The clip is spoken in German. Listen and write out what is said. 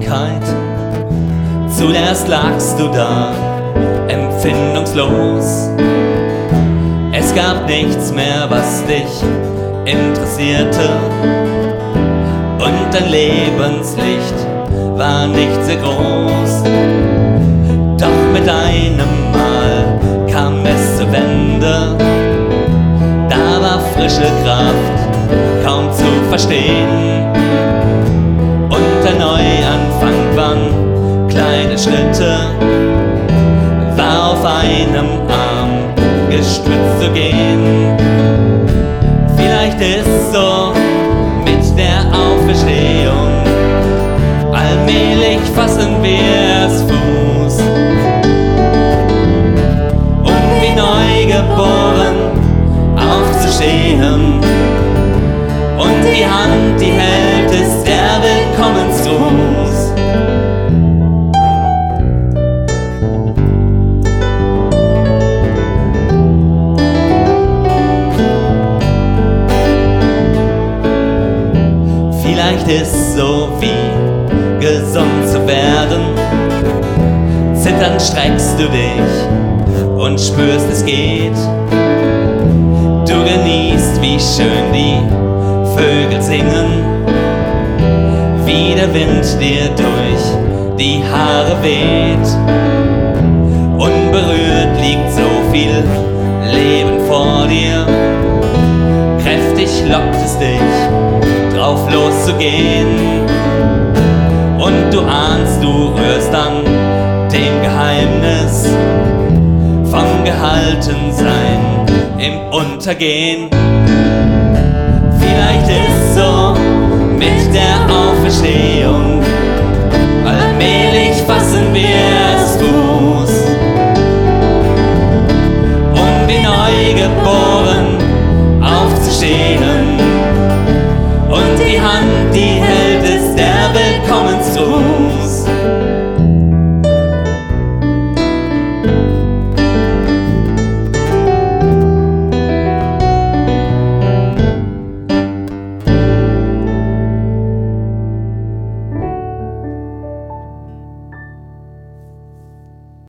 Traurigkeit. Zuerst lagst du da, empfindungslos. Es gab nichts mehr, was dich interessierte. Und dein Lebenslicht war nicht sehr groß. Doch mit einem Mal kam es zur Wende. Da war frische Kraft kaum zu verstehen. Und ein Neuanfang waren kleine Schritte, war auf einem Arm gestützt zu gehen. Vielleicht ist so mit der Auferstehung, allmählich fassen wir es Fuß. Und wie neugeboren aufzustehen, und die Hand, die hält, ist der Willkommensgruß. Vielleicht ist so wie gesund zu werden. Zitternd streckst du dich und spürst, es geht. Du genießt, wie schön die Vögel singen, wie der Wind dir durch die Haare weht. Unberührt liegt so viel Leben vor dir. Kräftig lockt es dich, drauf loszugehen. Und du ahnst, du rührst an dem Geheimnis vom Gehaltensein im Untergehen. Vielleicht ist so